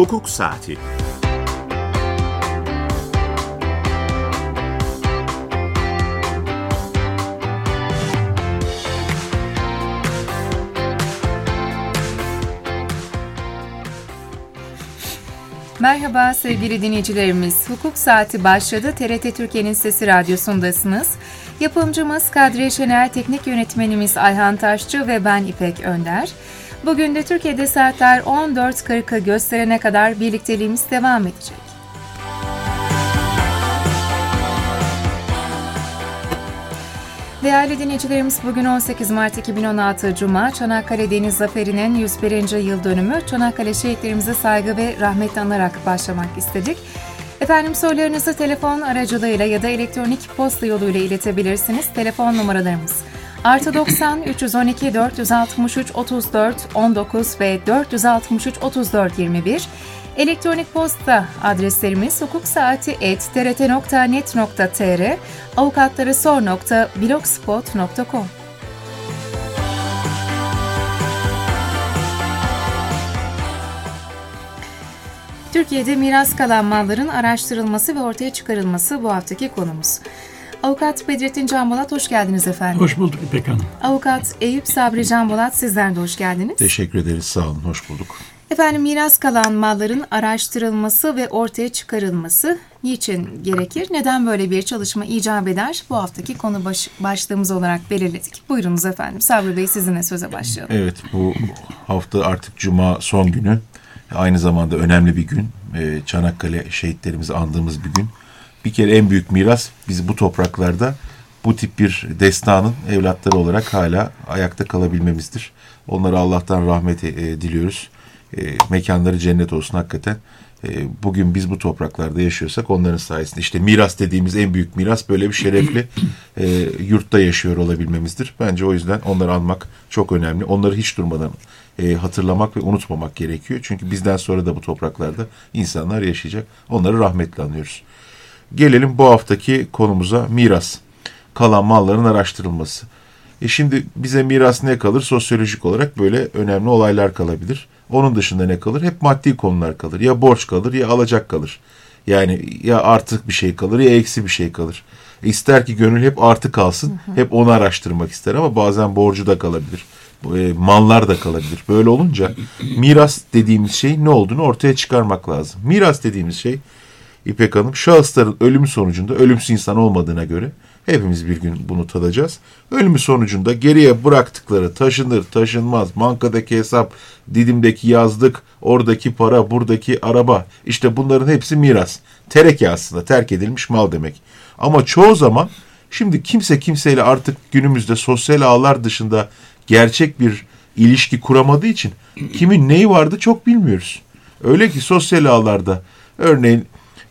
Hukuk Saati. Merhaba sevgili dinleyicilerimiz. Hukuk Saati başladı. TRT Türkiye'nin Sesi Radyosu'ndasınız. Yapımcımız Kadriye Şener, teknik yönetmenimiz Ayhan Taşçı ve ben İpek Önder. Bugün de Türkiye'de saatler 14.40'ı gösterene kadar birlikteliğimiz devam edecek. Değerli dinleyicilerimiz, bugün 18 Mart 2016 Cuma, Çanakkale Deniz Zaferi'nin 101. yıl dönümü. Çanakkale şehitlerimize saygı ve rahmetle anarak başlamak istedik. Efendim, sorularınızı telefon aracılığıyla ya da elektronik posta yoluyla iletebilirsiniz. Telefon numaralarımız +90 312 463 34 19 ve 463 34 21. Elektronik posta adreslerimiz hukuksaati@trt.net.tr, avukatlarısor.blogspot.com. Türkiye'de miras kalan malların araştırılması ve ortaya çıkarılması bu haftaki konumuz. Avukat Bedrettin Canbolat, hoş geldiniz efendim. Hoş bulduk İpek Hanım. Avukat Eyüp Sabri Canbolat, sizler de hoş geldiniz. Teşekkür ederiz, sağ olun, hoş bulduk. Efendim, miras kalan malların araştırılması ve ortaya çıkarılması niçin gerekir? Neden böyle bir çalışma icap eder? Bu haftaki konu başlığımız olarak belirledik. Buyurunuz efendim. Sabri Bey, sizinle söze başlayalım. Evet, bu hafta artık Cuma son günü. Aynı zamanda önemli bir gün. Çanakkale şehitlerimizi andığımız bir gün. Bir kere en büyük miras, biz bu topraklarda bu tip bir destanın evlatları olarak hala ayakta kalabilmemizdir. Onlara Allah'tan rahmet diliyoruz. Mekanları cennet olsun hakikaten. Bugün biz bu topraklarda yaşıyorsak onların sayesinde. İşte miras dediğimiz en büyük miras böyle bir şerefli yurtta yaşıyor olabilmemizdir. Bence o yüzden onları anmak çok önemli. Onları hiç durmadan hatırlamak ve unutmamak gerekiyor. Çünkü bizden sonra da bu topraklarda insanlar yaşayacak. Onları rahmetle anıyoruz. Gelelim bu haftaki konumuza, miras. Kalan malların araştırılması. Şimdi bize miras ne kalır? Sosyolojik olarak böyle önemli olaylar kalabilir. Onun dışında ne kalır? Hep maddi konular kalır. Ya borç kalır ya alacak kalır. Yani ya artık bir şey kalır ya eksi bir şey kalır. İster ki gönül hep artı kalsın. Hep onu araştırmak ister ama bazen borcu da kalabilir. Mallar da kalabilir. Böyle olunca miras dediğimiz şey ne olduğunu ortaya çıkarmak lazım. Miras dediğimiz şey, İpek Hanım, şahısların ölümü sonucunda, ölümsüz insan olmadığına göre hepimiz bir gün bunu tadacağız. Ölümü sonucunda geriye bıraktıkları taşınır, taşınmaz, bankadaki hesap, Didim'deki yazlık, oradaki para, buradaki araba, işte bunların hepsi miras. Tereke aslında, terk edilmiş mal demek. Ama çoğu zaman şimdi kimse kimseyle artık günümüzde sosyal ağlar dışında gerçek bir ilişki kuramadığı için kimin neyi vardı çok bilmiyoruz. Öyle ki sosyal ağlarda örneğin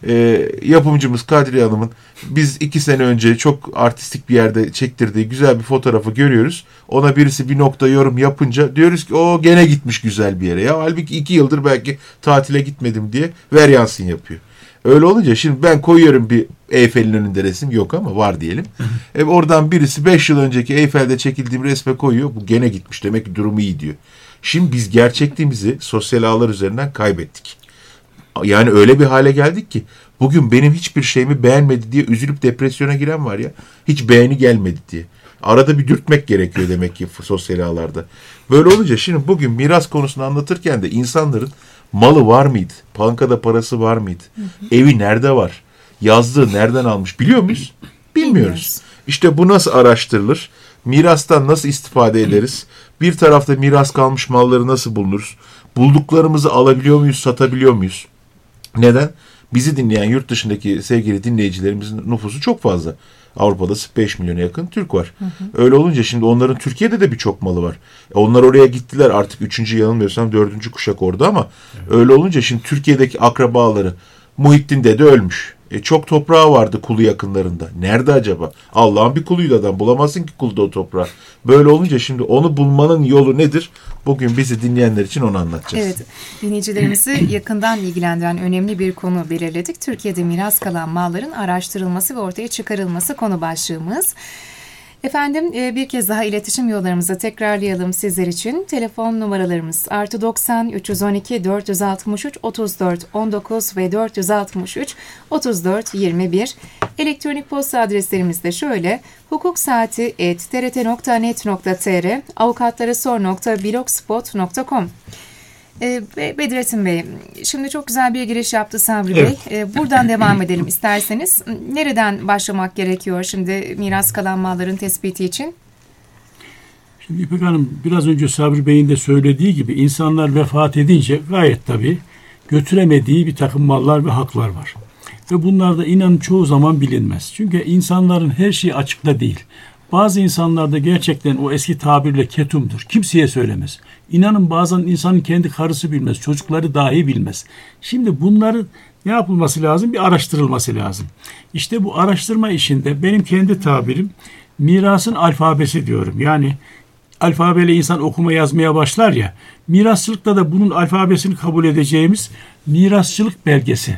yapımcımız Kadriye Hanım'ın biz 2 sene önce çok artistik bir yerde çektirdiği güzel bir fotoğrafı görüyoruz. Ona birisi bir nokta yorum yapınca diyoruz ki o gene gitmiş güzel bir yere. Ya halbuki 2 yıldır belki tatile gitmedim diye ver yansın yapıyor. Öyle olunca şimdi ben koyuyorum bir Eyfel'in önünde resim, yok ama var diyelim. Oradan birisi 5 yıl önceki Eyfel'de çekildiğim resme koyuyor. Bu gene gitmiş, demek ki durumu iyi diyor. Şimdi biz gerçekliğimizi sosyal ağlar üzerinden kaybettik. Yani öyle bir hale geldik ki bugün benim hiçbir şeyimi beğenmedi diye üzülüp depresyona giren var ya. Hiç beğeni gelmedi diye. Arada bir dürtmek gerekiyor demek ki sosyal ağlarda. Böyle olunca şimdi bugün miras konusunu anlatırken de insanların malı var mıydı? Bankada parası var mıydı? Evi nerede var? Yazdığı nereden almış biliyor muyuz? Bilmiyoruz. İşte bu nasıl araştırılır? Mirastan nasıl istifade ederiz? Bir tarafta miras kalmış malları nasıl bulunur? Bulduklarımızı alabiliyor muyuz, satabiliyor muyuz? Neden? Bizi dinleyen yurt dışındaki sevgili dinleyicilerimizin nüfusu çok fazla. Avrupa'da 5 milyona yakın Türk var. Öyle olunca şimdi onların Türkiye'de de birçok malı var. Onlar oraya gittiler, artık 3. yanılmıyorsam 4. kuşak orada ama öyle olunca şimdi Türkiye'deki akrabaları, Muhittin dede ölmüş. Çok toprağı vardı kulu yakınlarında. Nerede acaba? Allah'ın bir kuluydu adam. Bulamazsın ki kulda o toprağı. Böyle olunca şimdi onu bulmanın yolu nedir? Bugün bizi dinleyenler için onu anlatacağız. Evet, dinleyicilerimizi yakından ilgilendiren önemli bir konu belirledik. Türkiye'de miras kalan malların araştırılması ve ortaya çıkarılması konu başlığımız. Efendim bir kez daha iletişim yollarımızı tekrarlayalım sizler için. Telefon numaralarımız +90 312 463 34 19 ve 463 34 21. Elektronik posta adreslerimiz de şöyle: hukuksaati@trt.net.tr, avukatlarasor.blogspot.com. Bedrettin Bey, şimdi çok güzel bir giriş yaptı Sabri Bey. Buradan devam edelim isterseniz. Nereden başlamak gerekiyor şimdi miras kalan malların tespiti için? Şimdi İpek Hanım, biraz önce Sabri Bey'in de söylediği gibi insanlar vefat edince gayet tabii götüremediği bir takım mallar ve haklar var. Ve bunlar da inanın çoğu zaman bilinmez. Çünkü insanların her şeyi açıkta değil. Bazı insanlar da gerçekten o eski tabirle ketumdur. Kimseye söylemez. İnanın bazen insanın kendi karısı bilmez, çocukları dahi bilmez. Şimdi bunların ne yapılması lazım? Bir araştırılması lazım. İşte bu araştırma işinde benim kendi tabirim mirasın alfabesi diyorum. Yani alfabeyle insan okuma yazmaya başlar ya, mirasçılıkta da bunun alfabesini kabul edeceğimiz mirasçılık belgesi.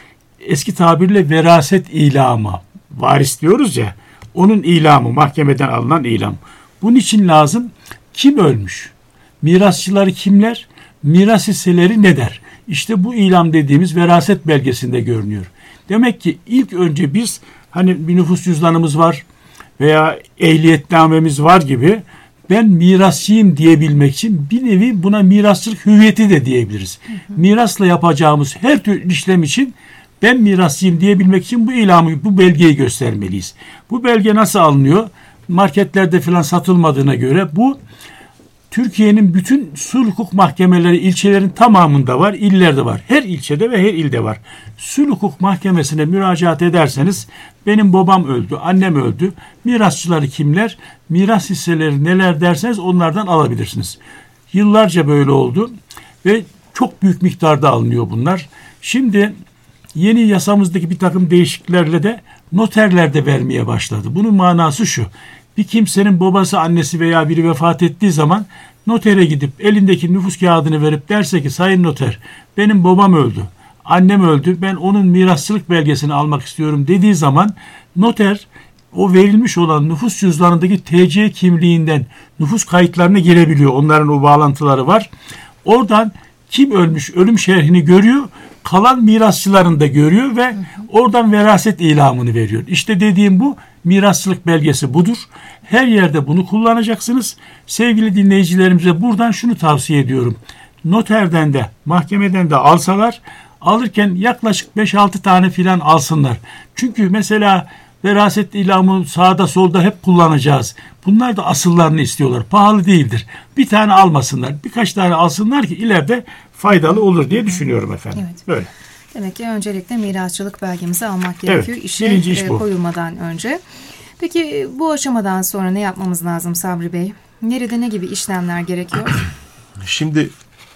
Eski tabirle veraset ilamı, varis diyoruz ya, onun ilamı, mahkemeden alınan ilam. Bunun için lazım kim ölmüş? Mirasçıları kimler? Miras hisseleri ne der? İşte bu ilam dediğimiz veraset belgesinde görünüyor. Demek ki ilk önce biz hani bir nüfus cüzdanımız var veya ehliyetnamemiz var gibi ben mirasçıyım diyebilmek için bir nevi buna mirasçılık hüviyeti de diyebiliriz. Mirasla yapacağımız her türlü işlem için ben mirasçıyım diyebilmek için bu ilamı, bu belgeyi göstermeliyiz. Bu belge nasıl alınıyor? Marketlerde falan satılmadığına göre bu Türkiye'nin bütün sulh hukuk mahkemeleri ilçelerin tamamında var, illerde var. Her ilçede ve her ilde var. Sulh hukuk mahkemesine müracaat ederseniz benim babam öldü, annem öldü. Mirasçıları kimler? Miras hisseleri neler derseniz onlardan alabilirsiniz. Yıllarca böyle oldu ve çok büyük miktarda alınıyor bunlar. Şimdi yeni yasamızdaki bir takım değişikliklerle de noterler de vermeye başladı. Bunun manası şu: bir kimsenin babası, annesi veya biri vefat ettiği zaman notere gidip elindeki nüfus kağıdını verip derse ki sayın noter, benim babam öldü, annem öldü, ben onun mirasçılık belgesini almak istiyorum dediği zaman noter o verilmiş olan nüfus cüzdanındaki TC kimliğinden nüfus kayıtlarına girebiliyor. Onların o bağlantıları var. Oradan kim ölmüş, ölüm şerhini görüyor, kalan mirasçılarını da görüyor ve oradan veraset ilamını veriyor. İşte dediğim bu mirasçılık belgesi budur. Her yerde bunu kullanacaksınız. Sevgili dinleyicilerimize buradan şunu tavsiye ediyorum. Noterden de, mahkemeden de alsalar, alırken yaklaşık 5-6 tane filan alsınlar. Çünkü mesela veraset ilamı sağda solda hep kullanacağız. Bunlar da asıllarını istiyorlar. Pahalı değildir. Bir tane almasınlar. Birkaç tane alsınlar ki ileride faydalı olur diye düşünüyorum efendim. Evet. Böyle. Demek ki öncelikle mirasçılık belgemizi almak gerekiyor. Evet, İşe iş koyulmadan önce. Peki bu aşamadan sonra ne yapmamız lazım Sabri Bey? Nerede ne gibi işlemler gerekiyor? Şimdi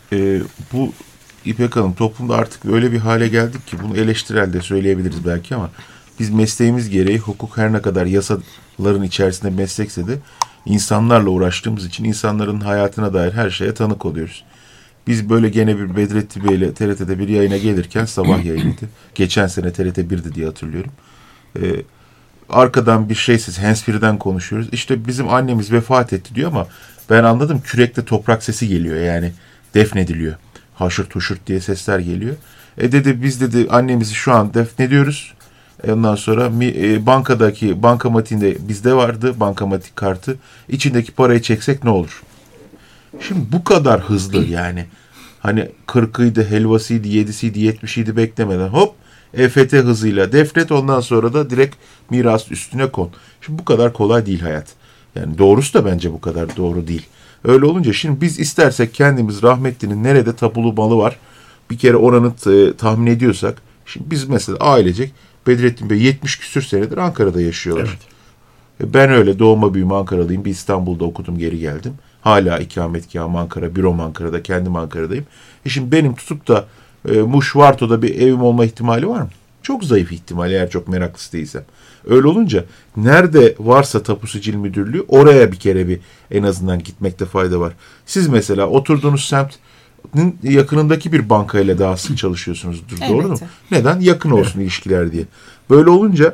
bu İpek Hanım, toplumda artık öyle bir hale geldik ki bunu eleştirel de söyleyebiliriz belki ama biz mesleğimiz gereği hukuk her ne kadar yasaların içerisinde meslekse de insanlarla uğraştığımız için insanların hayatına dair her şeye tanık oluyoruz. Biz böyle gene bir Bedrettin Bey ile TRT'de bir yayına gelirken, sabah yayınıydı. Geçen sene TRT 1'di diye hatırlıyorum. Arkadan bir şeysiz handsfree'den konuşuyoruz. İşte bizim annemiz vefat etti diyor ama ben anladım, kürekte toprak sesi geliyor, yani defnediliyor. Haşırt huşurt diye sesler geliyor. Dedi biz dedi annemizi şu an defnediyoruz. Ondan sonra bankadaki bankamatiğinde bizde vardı bankamatik kartı. İçindeki parayı çeksek ne olur? Şimdi bu kadar hızlı, yani hani 40'ıydı, helvasıydı, 7'siydi, 70'iydi beklemeden hop EFT hızıyla defnet, ondan sonra da direkt miras üstüne kon. Şimdi bu kadar kolay değil hayat. Yani doğrusu da bence bu kadar doğru değil. Öyle olunca şimdi biz istersek kendimiz rahmetlinin nerede tapulu malı var bir kere oranı tahmin ediyorsak, şimdi biz mesela ailecek Bedrettin Bey 70 küsür senedir Ankara'da yaşıyorlar. Evet. Ben öyle doğma büyüme Ankaralıyım. Bir İstanbul'da okudum, geri geldim. Hala ikametgahım Ankara, bürom Ankara'da, kendim Ankara'dayım. Şimdi benim tutup da Muş Varto'da bir evim olma ihtimali var mı? Çok zayıf ihtimal, eğer çok meraklısı değilsem. Öyle olunca nerede varsa tapu sicil müdürlüğü oraya bir kere bir en azından gitmekte fayda var. Siz mesela oturduğunuz semtin yakınındaki bir bankayla daha sık çalışıyorsunuzdur. Doğru mu? Neden? Yakın olsun ilişkiler diye. Böyle olunca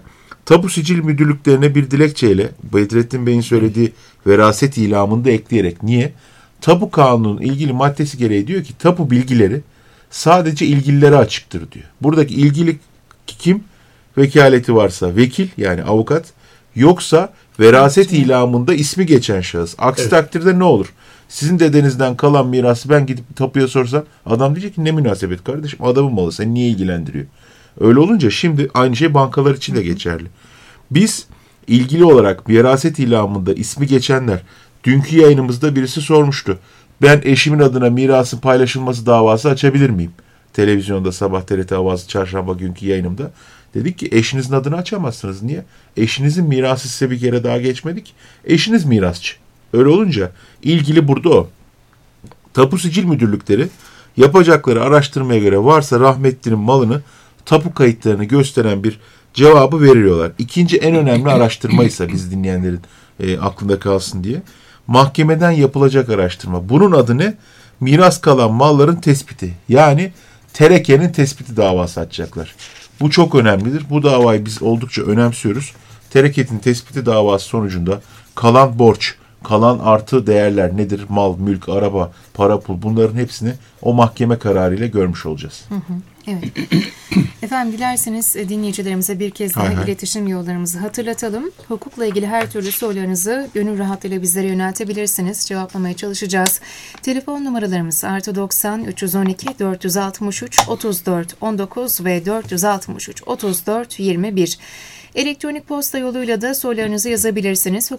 Tapu sicil müdürlüklerine bir dilekçeyle Bedrettin Bey'in söylediği veraset ilamını da ekleyerek. Niye? Tapu kanunun ilgili maddesi gereği diyor ki tapu bilgileri sadece ilgililere açıktır diyor. Buradaki ilgili kim? Vekaleti varsa vekil, yani avukat, yoksa veraset ilamında ismi geçen şahıs. Aksi takdirde ne olur? Sizin dedenizden kalan mirası ben gidip tapuya sorsam adam diyecek ki ne münasebet kardeşim, adamın malı, seni niye ilgilendiriyor? Öyle olunca şimdi aynı şey bankalar için de geçerli. Biz ilgili olarak veraset ilamında ismi geçenler, dünkü yayınımızda birisi sormuştu. Ben eşimin adına mirasın paylaşılması davası açabilir miyim? Televizyonda sabah TRT Havası çarşamba günkü yayınımda. Dedik ki eşinizin adını açamazsınız. Niye? Eşinizin mirası size bir kere daha geçmedik. Eşiniz mirasçı. Öyle olunca ilgili burada o. Tapu sicil müdürlükleri yapacakları araştırmaya göre varsa rahmetlinin malını, tapu kayıtlarını gösteren bir cevabı veriyorlar. İkinci en önemli araştırma ise biz dinleyenlerin aklında kalsın diye, mahkemeden yapılacak araştırma. Bunun adı ne? Miras kalan malların tespiti. Yani terekenin tespiti davası açacaklar. Bu çok önemlidir. Bu davayı biz oldukça önemsiyoruz. Tereketin tespiti davası sonucunda kalan borç, kalan artı değerler nedir? Mal, mülk, araba, para, pul, bunların hepsini o mahkeme kararıyla görmüş olacağız. Evet. Efendim dilerseniz dinleyicilerimize bir kez daha iletişim yollarımızı hatırlatalım. Hukukla ilgili her türlü sorularınızı gönül rahatlığıyla bizlere yöneltebilirsiniz. Cevaplamaya çalışacağız. Telefon numaralarımız +90 312 463 34 19 ve 463 34 21. Elektronik posta yoluyla da sorularınızı yazabilirsiniz.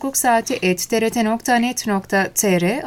hukuksaati@trt.net.tr,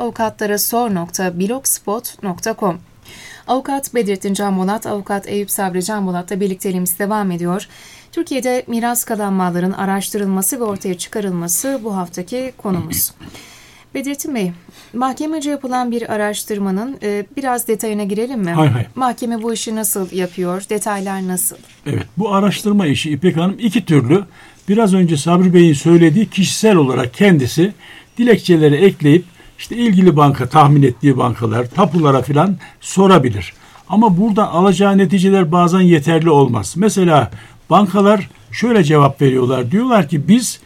avukatlarasor.blogspot.com. Avukat Bedrettin Can Bolat, Avukat Eyüp Sabri Can Bolat'la birlikteliğimiz devam ediyor. Türkiye'de miras kalan malların araştırılması ve ortaya çıkarılması bu haftaki konumuz. Bedrettin Bey, mahkemece yapılan bir araştırmanın biraz detayına girelim mi? Hay. Mahkeme bu işi nasıl yapıyor? Detaylar nasıl? Evet, bu araştırma işi İpek Hanım iki türlü. Biraz önce Sabri Bey'in söylediği kişisel olarak kendisi dilekçeleri ekleyip işte ilgili banka, tahmin ettiği bankalar, tapulara filan sorabilir. Ama burada alacağı neticeler bazen yeterli olmaz. Mesela bankalar şöyle cevap veriyorlar. Diyorlar ki biz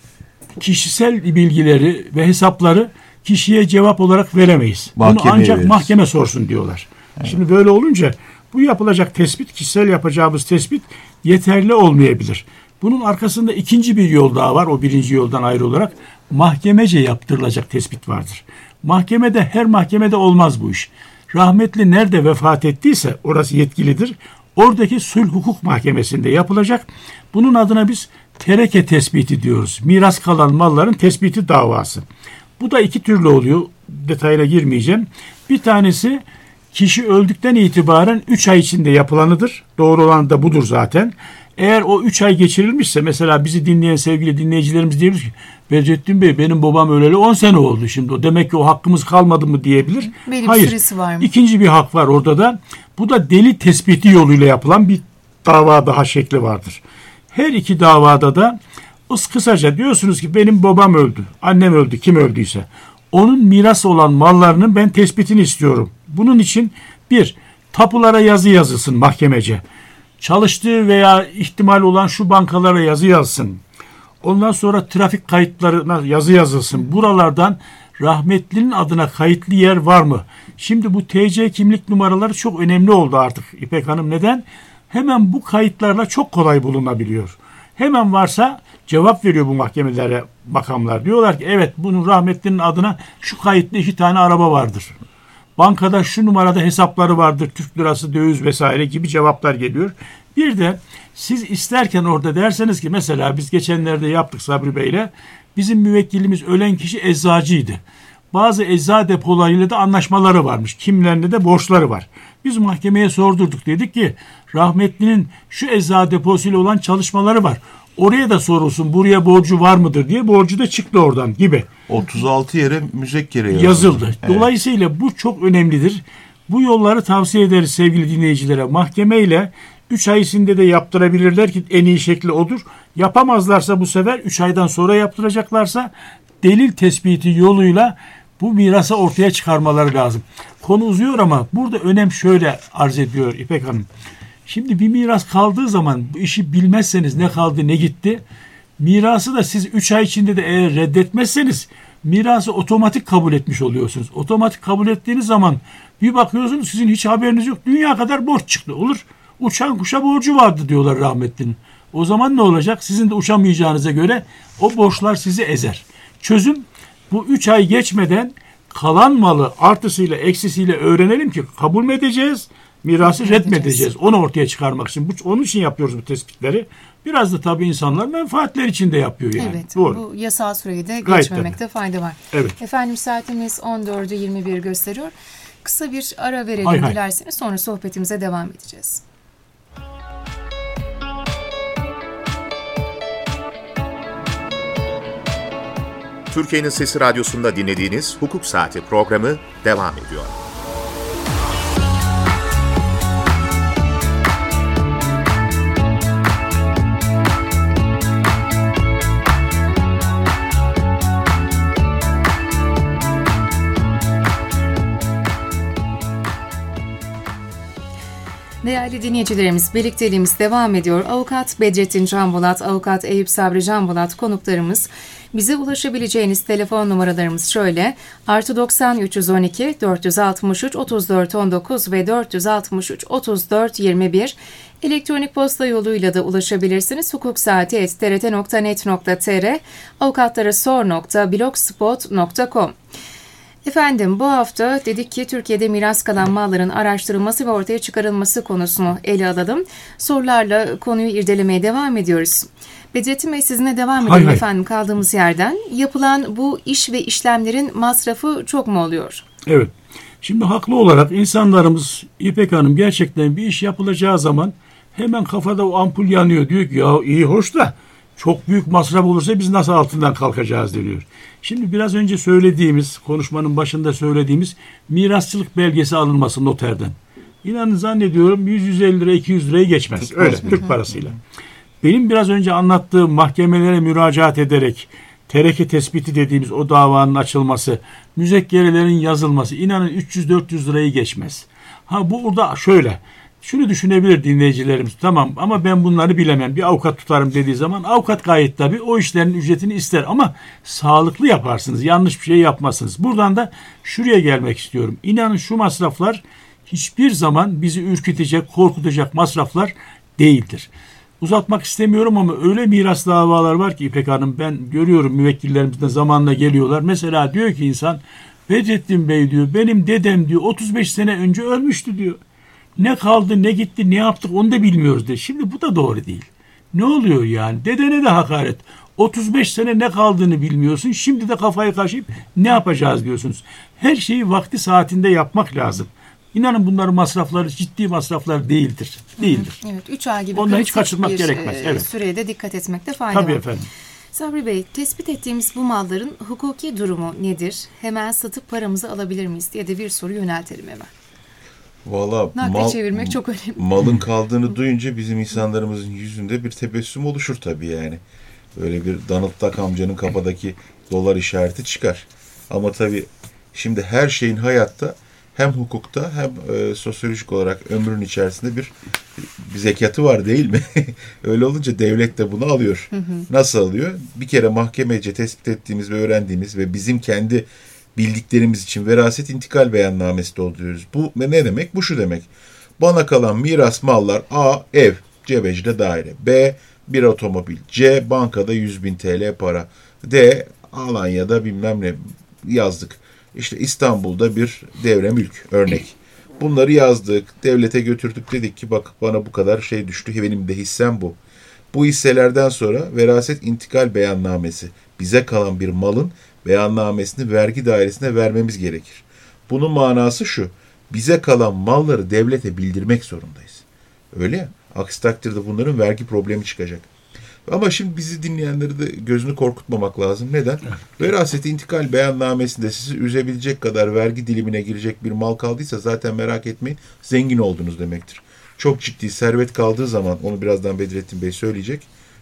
kişisel bilgileri ve hesapları kişiye cevap olarak veremeyiz. Bunu ancak mahkeme sorsun diyorlar. Evet. Şimdi böyle olunca bu yapılacak tespit, kişisel yapacağımız tespit yeterli olmayabilir. Bunun arkasında ikinci bir yol daha var. O birinci yoldan ayrı olarak mahkemece yaptırılacak tespit vardır. Mahkemede, her mahkemede olmaz bu iş. Rahmetli nerede vefat ettiyse orası yetkilidir. Oradaki sulh hukuk mahkemesinde yapılacak. Bunun adına biz tereke tespiti diyoruz. Miras kalan malların tespiti davası. Bu da iki türlü oluyor. Detayına girmeyeceğim. Bir tanesi kişi öldükten itibaren 3 ay içinde yapılanıdır. Doğru olan da budur zaten. Eğer o 3 ay geçirilmişse, mesela bizi dinleyen sevgili dinleyicilerimiz diyebilir ki Bedrettin Bey benim babam öleli 10 sene oldu şimdi. O demek ki o hakkımız kalmadı mı diyebilir. Benim hayır. Süresi var mı? İkinci bir hak var orada da. Bu da delil tespiti yoluyla yapılan bir dava daha şekli vardır. Her iki davada da kısaca diyorsunuz ki benim babam öldü, annem öldü, kim öldüyse. Onun miras olan mallarının ben tespitini istiyorum. Bunun için bir, tapulara yazı yazılsın mahkemece. Çalıştığı veya ihtimal olan şu bankalara yazı yazsın. Ondan sonra trafik kayıtlarına yazı yazılsın. Buralardan rahmetlinin adına kayıtlı yer var mı? Şimdi bu TC kimlik numaraları çok önemli oldu artık İpek Hanım. Neden? Hemen bu kayıtlarla çok kolay bulunabiliyor. Hemen varsa cevap veriyor bu mahkemelere makamlar. Diyorlar ki evet bunun rahmetlinin adına şu kayıtlı 2 tane araba vardır. Bankada şu numarada hesapları vardır, Türk lirası, döviz vesaire gibi cevaplar geliyor. Bir de siz isterken orada derseniz ki mesela biz geçenlerde yaptık Sabri Bey'le, bizim müvekkilimiz ölen kişi eczacıydı. Bazı ecza depolarıyla da anlaşmaları varmış. Kimlerle de borçları var. Biz mahkemeye sordurduk. Dedik ki rahmetlinin şu ecza deposuyla olan çalışmaları var. Oraya da sorulsun buraya borcu var mıdır diye, borcu da çıktı oradan gibi. 36 yere müzekkere yazıldı. Evet. Dolayısıyla bu çok önemlidir. Bu yolları tavsiye ederiz sevgili dinleyicilere. Mahkemeyle 3 ay içinde de yaptırabilirler ki en iyi şekli odur. Yapamazlarsa bu sefer 3 aydan sonra yaptıracaklarsa delil tespiti yoluyla bu mirası ortaya çıkarmaları lazım. Konu uzuyor ama burada önem şöyle arz ediyor İpek Hanım. Şimdi bir miras kaldığı zaman bu işi bilmezseniz ne kaldı ne gitti. Mirası da siz 3 ay içinde de eğer reddetmezseniz mirası otomatik kabul etmiş oluyorsunuz. Otomatik kabul ettiğiniz zaman bir bakıyorsunuz sizin hiç haberiniz yok. Dünya kadar borç çıktı. Olur. Uçan kuşa borcu vardı diyorlar rahmetlinin. O zaman ne olacak? Sizin de uçamayacağınıza göre o borçlar sizi ezer. Çözüm bu 3 ay geçmeden kalan malı artısıyla eksisiyle öğrenelim ki kabul mü edeceğiz? Mirası red mi edeceğiz? Onu ortaya çıkarmak için. Onun için yapıyoruz bu tespitleri. Biraz da tabii insanlar menfaatler için de yapıyor yani. Evet. Doğru. Bu yasal süreyi de Gayet geçmemekte fayda var. Evet. Efendim saatimiz 14'ü 21 gösteriyor. Kısa bir ara verelim Hay hay. dilerseniz. Sonra sohbetimize devam edeceğiz. Türkiye'nin Sesi Radyosu'nda dinlediğiniz Hukuk Saati programı devam ediyor. Değerli dinleyicilerimiz, birlikteliğimiz devam ediyor. Avukat Bedrettin Canbolat, Avukat Eyüp Sabri Canbolat konuklarımız. Bize ulaşabileceğiniz telefon numaralarımız şöyle: +90 312 463 34 19 ve 463 34 21. Elektronik posta yoluyla da ulaşabilirsiniz. hukuksaati@trt.net.tr, avukatlarasor.blogspot.com. Efendim, bu hafta dedik ki Türkiye'de miras kalan malların araştırılması ve ortaya çıkarılması konusunu ele alalım. Sorularla konuyu irdelemeye devam ediyoruz. Bedrettin Bey, sizinle devam edelim efendim kaldığımız yerden. Yapılan bu iş ve işlemlerin masrafı çok mu oluyor? Evet. Şimdi haklı olarak insanlarımız, İpek Hanım, gerçekten bir iş yapılacağı zaman hemen kafada o ampul yanıyor. Diyor ki ya iyi hoş da çok büyük masraf olursa biz nasıl altından kalkacağız deniyor. Şimdi biraz önce söylediğimiz, konuşmanın başında söylediğimiz mirasçılık belgesi alınması noterden. İnanın zannediyorum 100-150 lira 200 lirayı geçmez. Öyle Türk parasıyla. Benim biraz önce anlattığım mahkemelere müracaat ederek tereke tespiti dediğimiz o davanın açılması, müzekkerelerin yazılması inanın 300-400 lirayı geçmez. Ha bu burada şöyle. Şunu düşünebilir dinleyicilerimiz, tamam ama ben bunları bilemem, bir avukat tutarım dediği zaman avukat gayet tabii o işlerin ücretini ister ama sağlıklı yaparsınız, yanlış bir şey yapmazsınız. Buradan da şuraya gelmek istiyorum. İnanın şu masraflar hiçbir zaman bizi ürkütecek, korkutacak masraflar değildir. Uzatmak istemiyorum ama öyle miras davalar var ki İpek Hanım, ben görüyorum müvekkillerimizden zamanla geliyorlar. Mesela diyor ki insan, Bedrettin Bey diyor, benim dedem diyor 35 sene önce ölmüştü diyor. Ne kaldı, ne gitti, ne yaptık onu da bilmiyoruz diye. Şimdi bu da doğru değil. Ne oluyor yani? Dedene de hakaret. 35 sene ne kaldığını bilmiyorsun. Şimdi de kafayı kaşıyıp ne yapacağız diyorsunuz. Her şeyi vakti saatinde yapmak lazım. İnanın bunların masrafları ciddi masraflar değildir. Değildir. Evet, 3 ay gibi ondan hiç kaçırmak gerekmez. Evet. Süreye de dikkat etmekte fayda var. Tabii efendim. Sabri Bey, tespit ettiğimiz bu malların hukuki durumu nedir? Hemen satıp paramızı alabilir miyiz diye de bir soru yöneltelim hemen. Valla çevirmek çok önemli. Malın kaldığını duyunca bizim insanlarımızın yüzünde bir tebessüm oluşur tabii yani. Böyle bir Donald Duck amcanın kafadaki dolar işareti çıkar. Ama tabii şimdi her şeyin hayatta hem hukukta hem sosyolojik olarak ömrün içerisinde bir zekatı var değil mi? Öyle olunca devlet de bunu alıyor. Nasıl alıyor? Bir kere mahkemece tespit ettiğimiz ve öğrendiğimiz ve bizim kendi bildiklerimiz için veraset intikal beyannamesi dolduruyoruz. Bu ne demek? Bu şu demek. Bana kalan miras mallar: A. Ev, Cebeci'de daire. B. Bir otomobil. C. Bankada 100.000 TL para. D. Alanya'da bilmem ne yazdık. İşte İstanbul'da bir devre mülk örnek. Bunları yazdık, devlete götürdük, dedik ki bak bana bu kadar şey düştü, benim de hissem bu. Bu hisselerden sonra veraset intikal beyannamesi, bize kalan bir malın beyannamesini vergi dairesine vermemiz gerekir. Bunun manası şu: bize kalan malları devlete bildirmek zorundayız. Öyle ya, aksi takdirde bunların vergi problemi çıkacak. Ama şimdi bizi dinleyenleri de gözünü korkutmamak lazım. Neden? Veraset-i intikal beyannamesinde sizi üzebilecek kadar vergi dilimine girecek bir mal kaldıysa zaten merak etmeyin, zengin oldunuz demektir. Çok ciddi servet kaldığı zaman, onu birazdan Bedrettin Bey söyleyecek,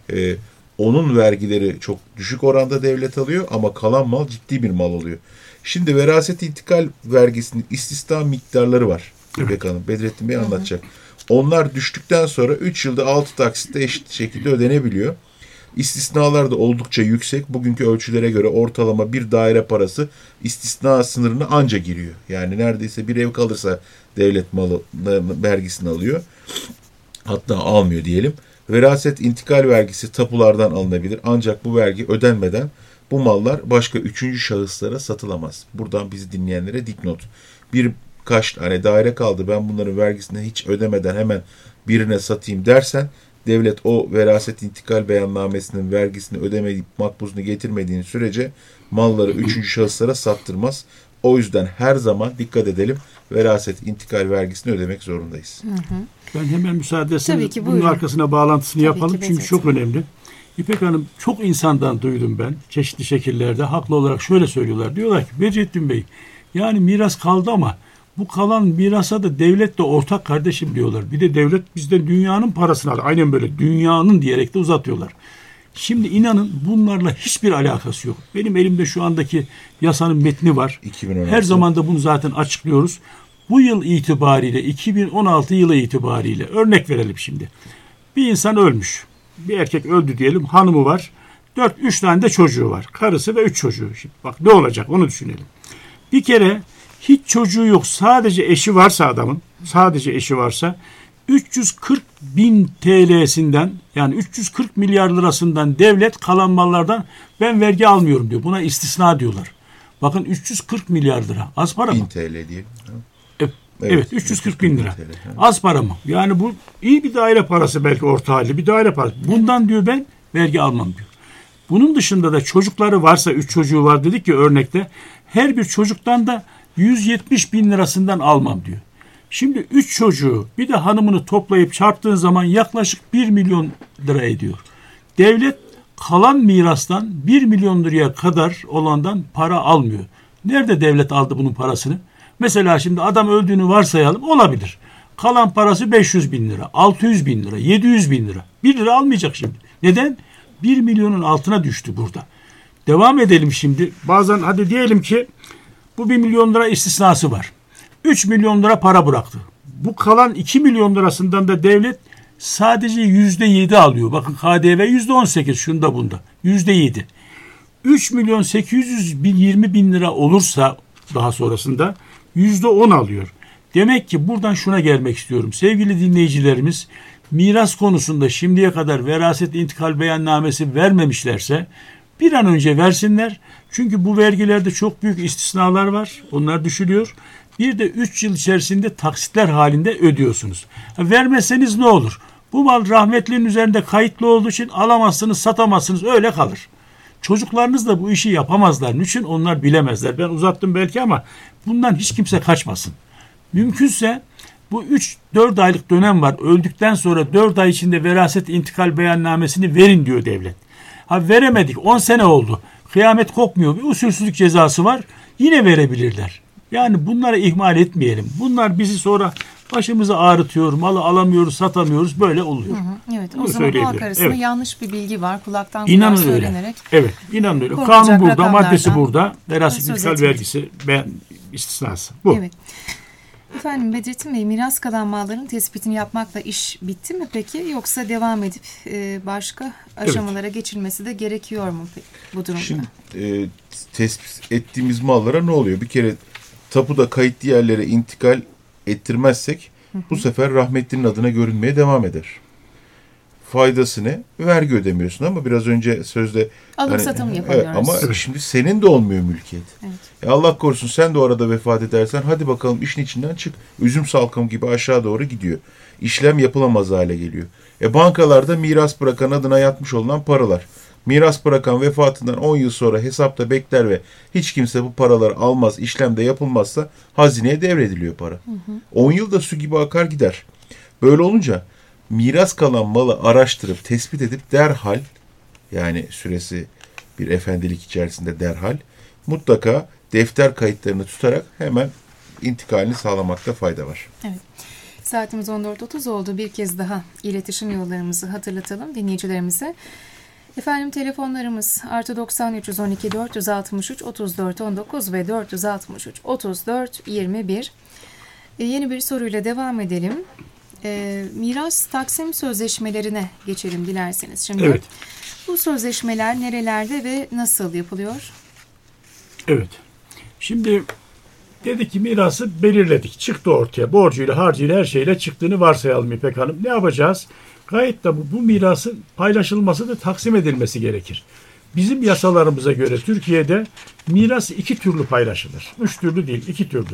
onun vergileri çok düşük oranda devlet alıyor ama kalan mal ciddi bir mal oluyor. Şimdi veraset-i intikal vergisinin istisna miktarları var. İpek Hanım, Bedrettin Bey anlatacak. Onlar düştükten sonra 3 yılda 6 taksitte eşit şekilde ödenebiliyor. İstisnalar da oldukça yüksek. Bugünkü ölçülere göre ortalama bir daire parası istisna sınırına anca giriyor. Yani neredeyse bir ev kalırsa devlet malı vergisini alıyor. Hatta almıyor diyelim. Veraset intikal vergisi tapulardan alınabilir. Ancak bu vergi ödenmeden bu mallar başka üçüncü şahıslara satılamaz. Buradan bizi dinleyenlere dipnot. Birkaç tane daire kaldı, ben bunların vergisini hiç ödemeden hemen birine satayım dersen, devlet o veraset intikal beyannamesinin vergisini ödemeyip makbuzunu getirmediğin sürece malları üçüncü şahıslara sattırmaz. O yüzden her zaman dikkat edelim, veraset intikal vergisini ödemek zorundayız. Ben hemen müsaade etseniz bunun buyurun. arkasına bağlantısını Tabii yapalım. ki, Çünkü çok önemli. İpek Hanım, çok insandan duydum ben çeşitli şekillerde, haklı olarak şöyle söylüyorlar. Diyorlar ki Bedrettin Bey, yani miras kaldı ama bu kalan mirasa da devlet de ortak kardeşim diyorlar. Bir de devlet bizden dünyanın parasını alır. Aynen böyle dünyanın diyerek de uzatıyorlar. Şimdi inanın bunlarla hiçbir alakası yok. Benim elimde şu andaki yasanın metni var. 2016. Her zaman da bunu zaten açıklıyoruz. Bu yıl itibariyle, 2016 yılı itibariyle örnek verelim şimdi. Bir insan ölmüş. Bir erkek öldü diyelim. Hanımı var. 3 tane de çocuğu var. Karısı ve 3 çocuğu. Şimdi bak ne olacak onu düşünelim. Bir kere hiç çocuğu yok. Sadece eşi varsa adamın, sadece eşi varsa 340 bin TL'sinden, yani 340 milyar lirasından devlet kalan mallardan ben vergi almıyorum diyor. Buna istisna diyorlar. Bakın 340 milyar lira. Az para mı? 1000 TL diyelim. Evet, 340 bin lira. Az para mı? Yani bu iyi bir daire parası, belki orta halli bir daire parası. Bundan diyor ben vergi almam diyor. Bunun dışında da çocukları varsa, 3 çocuğu var dedik ya örnekte, her bir çocuktan da 170 bin lirasından almam diyor. Şimdi 3 çocuğu bir de hanımını toplayıp çarptığın zaman yaklaşık 1 milyon lira ediyor. Devlet kalan mirastan 1 milyon liraya kadar olandan para almıyor. Nerede devlet aldı bunun parasını? Mesela şimdi adam öldüğünü varsayalım, olabilir. Kalan parası 500 bin lira, 600 bin lira, 700 bin lira. 1 lira almayacak şimdi. Neden? 1 milyonun altına düştü burada. Devam edelim şimdi. Bazen hadi diyelim ki bu 1 milyon lira istisnası var. 3 milyon lira para bıraktı. Bu kalan 2 milyon lirasından da devlet sadece %7 alıyor. Bakın KDV %18 şunda bunda. %7. 3 milyon 820 bin lira olursa daha sonrasında %10 alıyor. Demek ki buradan şuna gelmek istiyorum. Sevgili dinleyicilerimiz, miras konusunda şimdiye kadar veraset intikal beyannamesi vermemişlerse bir an önce versinler. Çünkü bu vergilerde çok büyük istisnalar var. Onlar düşülüyor. Bir de 3 yıl içerisinde taksitler halinde ödüyorsunuz. Vermezseniz ne olur? Bu mal rahmetlinin üzerinde kayıtlı olduğu için alamazsınız, satamazsınız, öyle kalır. Çocuklarınız da bu işi yapamazlar. Niçin? Onlar bilemezler. Ben uzattım belki ama bundan hiç kimse kaçmasın. Mümkünse bu 3-4 aylık dönem var. Öldükten sonra 4 ay içinde veraset intikal beyannamesini verin diyor devlet. Veremedik. 10 sene oldu. Kıyamet kopmuyor. Bir usulsüzlük cezası var. Yine verebilirler. Yani bunları ihmal etmeyelim. Bunlar bizi sonra başımızı ağrıtıyor. Malı alamıyoruz, satamıyoruz. Böyle oluyor. Evet. O zaman halk arasında yanlış bir bilgi var. Kulaktan kulağa söylenerek. Evet. İnanın öyle. Kanun burada, maddesi burada. Veraset intikal vergisi istisnası. Bu. Evet. Efendim Bedrettin Bey, miras kalan malların tespitini yapmakla iş bitti mi peki? Yoksa devam edip başka aşamalara geçilmesi de gerekiyor mu bu durumda? Şimdi tespit ettiğimiz mallara ne oluyor? Bir kere tapuda kayıtlı yerlere intikal ettirmezsek bu sefer rahmetlinin adına görünmeye devam eder. Faydası ne? Vergi ödemiyorsun ama biraz önce sözde alım satım yapamıyoruz. Ama şimdi senin de olmuyor mülkiyet. Evet. Allah korusun sen de orada vefat edersen hadi bakalım işin içinden çık. Üzüm salkımı gibi aşağı doğru gidiyor. İşlem yapılamaz hale geliyor. Bankalarda miras bırakan adına yatmış olunan paralar. Miras bırakan vefatından 10 yıl sonra hesapta bekler ve hiç kimse bu paraları almaz, işlem de yapılmazsa hazineye devrediliyor para. 10 yılda su gibi akar gider. Böyle olunca miras kalan malı araştırıp tespit edip derhal, yani süresi bir efendilik içerisinde derhal, mutlaka defter kayıtlarını tutarak hemen intikalini sağlamakta fayda var. Evet. Saatimiz 14.30 oldu. Bir kez daha iletişim yollarımızı hatırlatalım dinleyicilerimize. Efendim telefonlarımız +90 312 463 34 19 ve 463 34 21. Yeni bir soruyla devam edelim. Miras taksim sözleşmelerine geçelim dilerseniz. Şimdi Evet. bu sözleşmeler nerelerde ve nasıl yapılıyor? Evet. Şimdi dedik ki mirası belirledik. Çıktı ortaya. Borcuyla, harcıyla, her şeyle çıktığını varsayalım İpek Hanım. Ne yapacağız? Gayet de bu mirasın paylaşılması da taksim edilmesi gerekir. Bizim yasalarımıza göre Türkiye'de miras 2 türlü paylaşılır. 3 türlü değil, 2 türlü.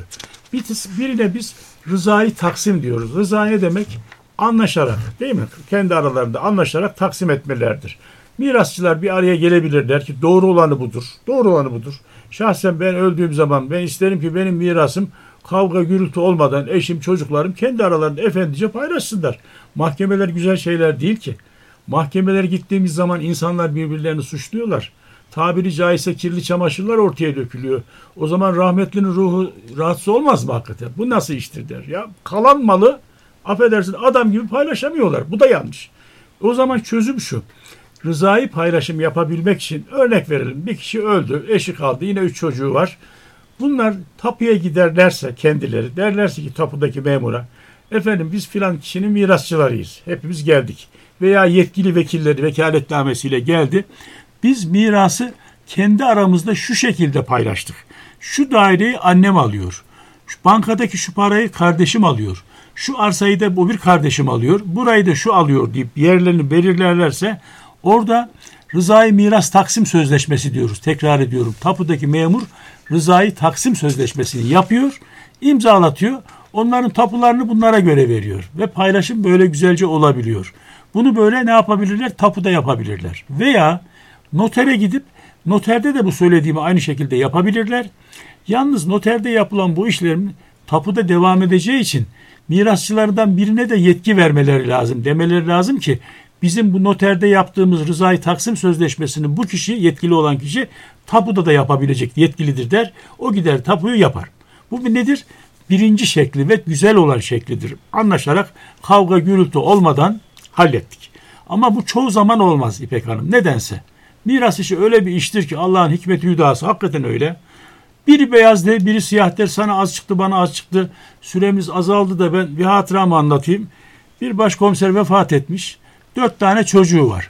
Birine biz rızayı taksim diyoruz. Rıza ne demek? Anlaşarak, değil mi? Kendi aralarında anlaşarak taksim etmelerdir. Mirasçılar bir araya gelebilirler ki doğru olanı budur. Doğru olanı budur. Şahsen ben öldüğüm zaman ben isterim ki benim mirasım kavga gürültü olmadan eşim, çocuklarım kendi aralarında efendice paylaşsınlar. Mahkemeler güzel şeyler değil ki. Mahkemelere gittiğimiz zaman insanlar birbirlerini suçluyorlar. Tabiri caizse kirli çamaşırlar ortaya dökülüyor. O zaman rahmetlinin ruhu rahatsız olmaz mı hakikaten? Bu nasıl iştir der. Ya kalan malı affedersin adam gibi paylaşamıyorlar. Bu da yanlış. O zaman çözüm şu. Rızayı paylaşım yapabilmek için örnek verelim. Bir kişi öldü, eşi kaldı, yine 3 çocuğu var. Bunlar tapuya giderlerse kendileri, derlerse ki tapudaki memura, efendim biz filan kişinin mirasçılarıyız. Hepimiz geldik. Veya yetkili vekilleri vekaletnamesiyle geldi. Biz mirası kendi aramızda şu şekilde paylaştık. Şu daireyi annem alıyor. Şu bankadaki şu parayı kardeşim alıyor. Şu arsayı da bu bir kardeşim alıyor. Burayı da şu alıyor deyip yerlerini belirlerlerse orada rızayı miras taksim sözleşmesi diyoruz. Tekrar ediyorum. Tapudaki memur rızayı taksim sözleşmesini yapıyor, imzalatıyor. Onların tapularını bunlara göre veriyor. Ve paylaşım böyle güzelce olabiliyor. Bunu böyle ne yapabilirler? Tapuda yapabilirler. Veya notere gidip noterde de bu söylediğimi aynı şekilde yapabilirler. Yalnız noterde yapılan bu işlerin tapuda devam edeceği için mirasçılardan birine de yetki vermeleri lazım. Demeleri lazım ki bizim bu noterde yaptığımız rızayı taksim sözleşmesini bu kişi, yetkili olan kişi tapuda da yapabilecek, yetkilidir der. O gider tapuyu yapar. Bu nedir? Birinci şekli ve güzel olan şeklidir. Anlaşarak kavga gürültü olmadan hallettik. Ama bu çoğu zaman olmaz İpek Hanım. Nedense. Miras işi öyle bir iştir ki Allah'ın hikmeti hüdası hakikaten öyle. Biri beyaz der, biri siyah der. Sana az çıktı, bana az çıktı. Süremiz azaldı da ben bir hatıramı anlatayım. Bir başkomiser vefat etmiş. 4 tane çocuğu var.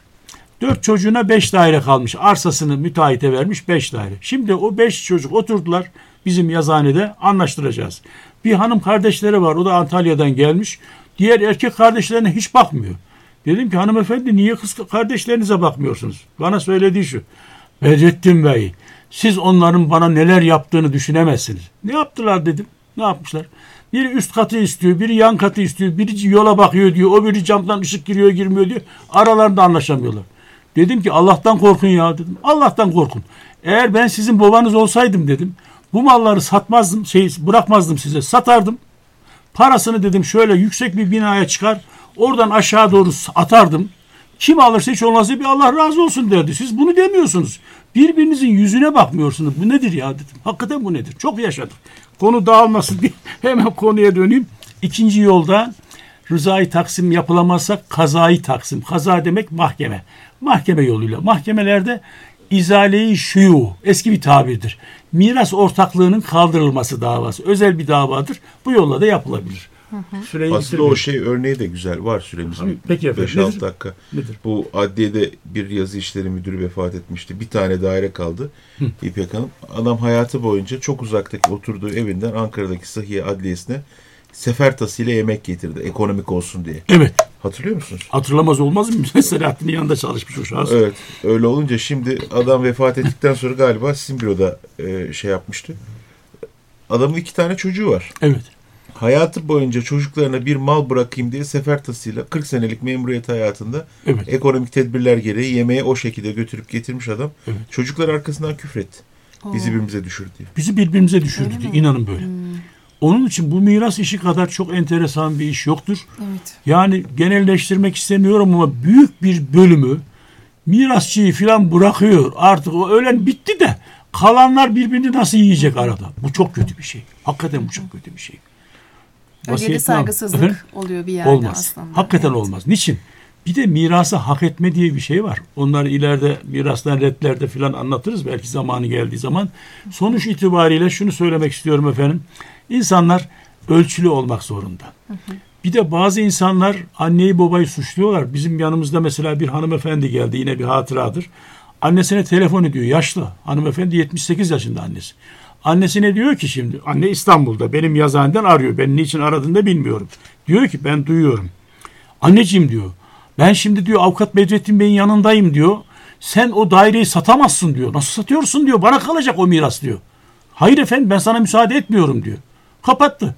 4 çocuğuna 5 daire kalmış. Arsasını müteahhite vermiş 5 daire. Şimdi o 5 çocuk oturdular. Bizim yazıhanede anlaştıracağız. Bir hanım kardeşleri var. O da Antalya'dan gelmiş. Diğer erkek kardeşlerine hiç bakmıyor. Dedim ki hanımefendi niye kız kardeşlerinize bakmıyorsunuz? Bana söylediği şu. Bedrettin Bey, siz onların bana neler yaptığını düşünemezsiniz. Ne yaptılar dedim. Ne yapmışlar? Biri üst katı istiyor, biri yan katı istiyor, biri yola bakıyor diyor, o biri camdan ışık giriyor girmiyor diyor. Aralarında anlaşamıyorlar. Dedim ki Allah'tan korkun ya dedim. Allah'tan korkun. Eğer ben sizin babanız olsaydım dedim. Bu malları satmazdım, bırakmazdım size, satardım. Parasını dedim şöyle yüksek bir binaya çıkar, oradan aşağı doğru atardım. Kim alırsa hiç olmazsa bir Allah razı olsun derdi. Siz bunu demiyorsunuz. Birbirinizin yüzüne bakmıyorsunuz. Bu nedir ya dedim. Hakikaten bu nedir? Çok yaşadık. Konu dağılmasın diye hemen konuya döneyim. İkinci yolda rızayı taksim yapılamazsa kazayı taksim. Kaza demek mahkeme. Mahkeme yoluyla. Mahkemelerde izale-i şuyu eski bir tabirdir. Miras ortaklığının kaldırılması davası. Özel bir davadır. Bu yolla da yapılabilir. Aslında o örneği de güzel. Var süremizin. Peki efendim. 5-6 dakika. Nedir? Bu adliyede bir yazı işleri müdürü vefat etmişti. Bir tane daire kaldı. İpek Hanım. Adam hayatı boyunca çok uzaktaki oturduğu evinden Ankara'daki Sıhhiye Adliyesi'ne sefer tasıyla yemek getirdi. Ekonomik olsun diye. Evet. Hatırlıyor musunuz? Hatırlamaz olmaz mı? Selahattin'in yanında çalışmış o şahıs. Evet. Öyle olunca şimdi adam vefat ettikten sonra galiba sizin büroda yapmıştı. Adamın 2 tane çocuğu var. Evet. Hayatı boyunca çocuklarına bir mal bırakayım diye sefer tasıyla 40 senelik memuriyet hayatında ekonomik tedbirler gereği yemeğe o şekilde götürüp getirmiş adam. Evet. Çocuklar arkasından küfretti. Bizi birbirimize düşürdü diye. Bizi birbirimize düşürdü diye. İnanın böyle. Onun için bu miras işi kadar çok enteresan bir iş yoktur. Evet. Yani genelleştirmek istemiyorum ama büyük bir bölümü mirasçıyı falan bırakıyor. Artık o ölen bitti de kalanlar birbirini nasıl yiyecek arada? Bu çok kötü bir şey. Hakikaten bu çok kötü bir şey. Öyle bir saygısızlık oluyor bir yerde olmaz. Aslında. Hakikaten olmaz. Niçin? Bir de mirası hak etme diye bir şey var. Onları ileride mirastan redlerde falan anlatırız belki zamanı geldiği zaman. Sonuç itibariyle şunu söylemek istiyorum efendim. İnsanlar ölçülü olmak zorunda. Bir de bazı insanlar anneyi babayı suçluyorlar. Bizim yanımızda mesela bir hanımefendi geldi, yine bir hatıradır. Annesine telefon ediyor, yaşlı. Hanımefendi 78 yaşında annesi. Annesine diyor ki şimdi, anne İstanbul'da benim yazıhaneden arıyor. Ben niçin aradığını da bilmiyorum. Diyor ki ben duyuyorum. Anneciğim diyor, ben şimdi diyor avukat Bedrettin Bey'in yanındayım diyor. Sen o daireyi satamazsın diyor. Nasıl satıyorsun diyor, bana kalacak o miras diyor. Hayır efendim, ben sana müsaade etmiyorum diyor. Kapattı.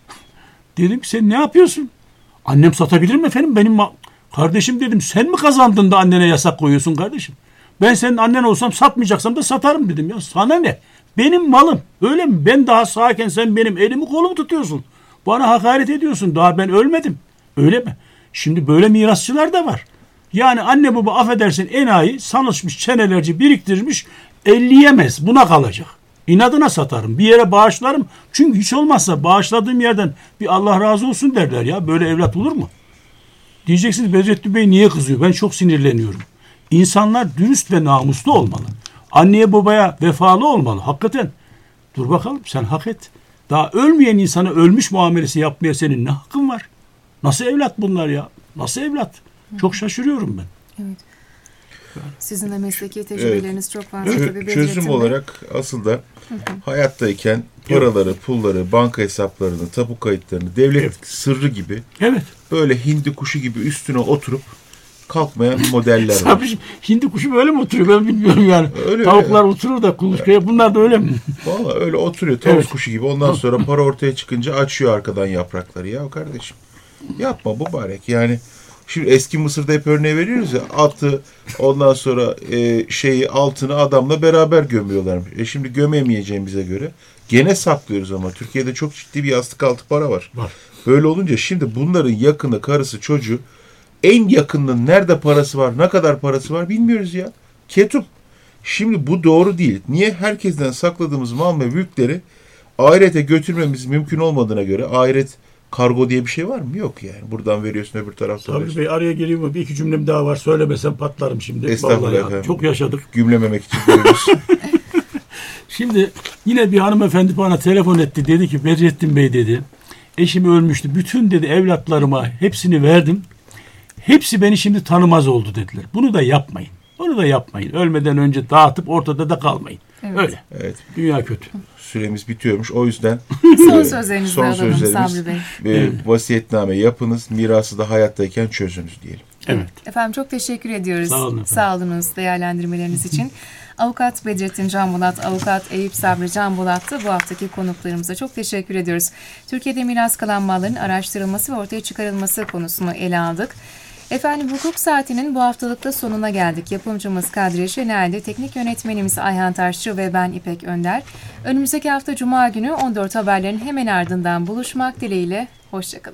Dedim ki sen ne yapıyorsun? Annem satabilir mi efendim? Kardeşim dedim, sen mi kazandın da annene yasak koyuyorsun kardeşim? Ben senin annen olsam satmayacaksam da satarım dedim ya. Sana ne? Benim malım. Öyle mi? Ben daha sağken sen benim elimi kolumu tutuyorsun. Bana hakaret ediyorsun. Daha ben ölmedim. Öyle mi? Şimdi böyle mirasçılar da var. Yani anne baba affedersin enayi sanışmış çenelerce biriktirmiş, elleyemez. Buna kalacak. İnadına satarım. Bir yere bağışlarım. Çünkü hiç olmazsa bağışladığım yerden bir Allah razı olsun derler ya. Böyle evlat olur mu? Diyeceksiniz Bedrettin Bey niye kızıyor? Ben çok sinirleniyorum. İnsanlar dürüst ve namuslu olmalı. Anneye babaya vefalı olmalı. Hakikaten. Dur bakalım, sen hak et. Daha ölmeyen insana ölmüş muamelesi yapmaya senin ne hakkın var? Nasıl evlat bunlar ya? Nasıl evlat? Çok şaşırıyorum ben. Evet. Sizin de mesleki tecrübeleriniz çok fazla. Tabii Çözüm olarak aslında hayattayken paraları, pulları, banka hesaplarını, tapu kayıtlarını, devlet sırrı gibi böyle hindi kuşu gibi üstüne oturup kalkmayan modeller var. Sabri, hindi kuşu böyle mi oturuyor ben bilmiyorum yani. Öyle, tavuklar oturur da kuluçkaya, bunlar da öyle mi? Valla öyle oturuyor tavuk kuşu gibi. Ondan sonra para ortaya çıkınca açıyor arkadan yaprakları. Ya kardeşim yapma mübarek. Yani şimdi eski Mısır'da hep örneği veriyoruz ya, atı ondan sonra altını adamla beraber gömüyorlarmış. Şimdi gömemeyeceğimize göre gene saklıyoruz ama Türkiye'de çok ciddi bir yastık altı para var. Böyle olunca şimdi bunların yakını, karısı, çocuğu, en yakınının nerede parası var, ne kadar parası var bilmiyoruz ya. Ketum. Şimdi bu doğru değil. Niye? Herkesten sakladığımız mal ve mülkleri ahirete götürmemiz mümkün olmadığına göre, ahiret kargo diye bir şey var mı? Yok yani. Buradan veriyorsun, öbür taraftan veriyorsun. Sabri Bey araya gireyim mi? Bir iki cümlem daha var. Söylemesem patlarım şimdi. Estağfurullah efendim. Çok yaşadık. Gümlememek için veriyoruz. Şimdi yine bir hanımefendi bana telefon etti. Dedi ki Bedrettin Bey dedi, eşim ölmüştü. Bütün dedi evlatlarıma hepsini verdim. Hepsi beni şimdi tanımaz oldu dediler. Bunu da yapmayın. Onu da yapmayın. Ölmeden önce dağıtıp ortada da kalmayın. Evet. Öyle. Evet. Dünya kötü. Süremiz bitiyormuş. O yüzden son sözlerinizi alalım Sabri Bey. Vasiyetname yapınız. Mirası da hayattayken çözünüz diyelim. Evet. Efendim çok teşekkür ediyoruz. Sağ olun efendim. Sağ olunuz değerlendirmeleriniz için. Avukat Bedrettin Canbulat, Avukat Eyüp Sabri Canbulat'tı bu haftaki konuklarımıza. Çok teşekkür ediyoruz. Türkiye'de miras kalan malların araştırılması ve ortaya çıkarılması konusunu ele aldık. Efendim hukuk saatinin bu haftalıkta sonuna geldik. Yapımcımız Kadriye Şener'di. Teknik yönetmenimiz Ayhan Taşçı ve ben İpek Önder. Önümüzdeki hafta Cuma günü 14 haberlerin hemen ardından buluşmak dileğiyle. Hoşçakalın.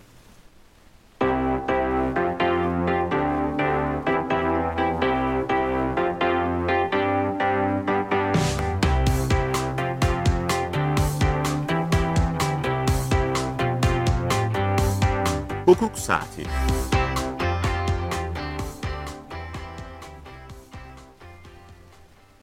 Hukuk Saati.